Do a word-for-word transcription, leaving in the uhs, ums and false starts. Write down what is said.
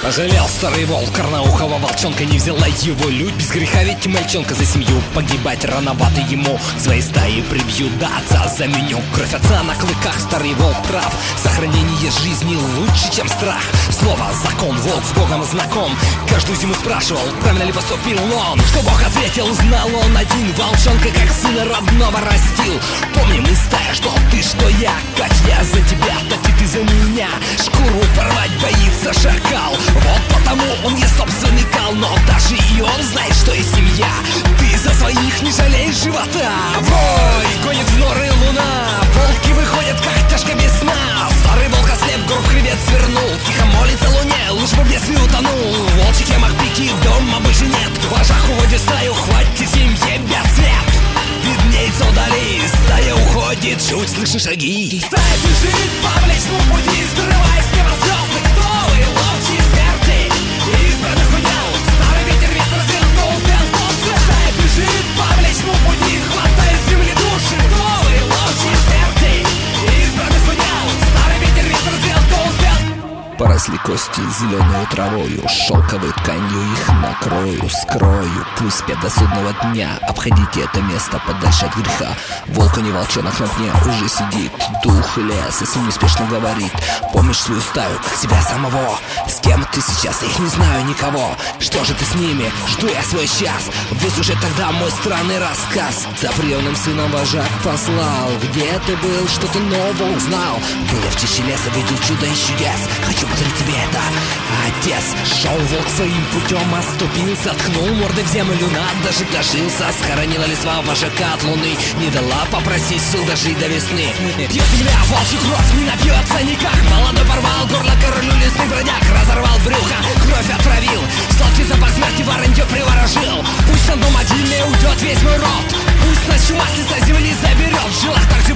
Пожалел старый волк корноухого волчонка, не взяла его людь. Без греха ведь мальчонка за семью погибать рановато ему. Свои стаи прибьют, да отца заменю. Кровь отца на клыках, старый волк прав. Сохранение жизни лучше, чем страх. Слово закон, волк с Богом знаком. Каждую зиму спрашивал, правильно ли поступил он. Что Бог ответил, знал он один. Волчонка как сына родного растил. Помни, мы стая, что ты, что я. Как я за тебя, так и ты за меня. Шкуру порвать боится шакал. Вот потому он ест собственный кал. Но даже и он знает, что есть семья. Ты за своих не жалеешь живота. Вой, гонит в норы луна. Волки выходят, как тяжко без сна. Старый волк ослеп, горб хребет свернул. Тихо молится луне, луж в бедствии утонул. Волчьих ямах пики, дома больше нет. В ложах уводит стаю, хватит семье бед цвет. Виднеется вдали, стая уходит, чуть слышны шаги. Стая бежит по млечному пути, срываясь с неба звезды. Кто вы, ловчие смерти? Избранных удел, старый ветер весь развел, кто успел, тот же. Стая бежит по млечному пути, хватая с земли души. Кто вы, ловчие смерти? Избранных удел, старый ветер весь развел, кто успел. Поросли кости зеленой травою, шелковой тканью их накрою, скрою. Пусть спят до судного дня, обходите это место подальше от греха. Волк, а не волчонок на дне уже сидит, дух леса с ним неспешно говорит. Помнишь свою стаю, как себя самого? С кем ты сейчас? Я их не знаю никого. Что же ты с ними? Жду я свой час. Выслушай тогда мой странный рассказ. За приемным сыном вожак послал. Где ты был? Что ты нового узнал? Был я в чаще леса, видел чудо и чудес. Хочу подарить тебе это, отец. Шел волк своим путем, оступился, ткнул мордой в землю, над даже дожился. Схоронила листва вожака от луны, не дала попросить сил дожить до весны. Пьет земля волчью кровь, не напьется никак. Молодой порвал горло королю лесных бродяг, разорвал брюхо, кровь отравил. Сладкий запах смерти воронье приворожил. Пусть на дно могильное уйдет весь мой род. Пусть ночью маслица земли заберет. В жилах так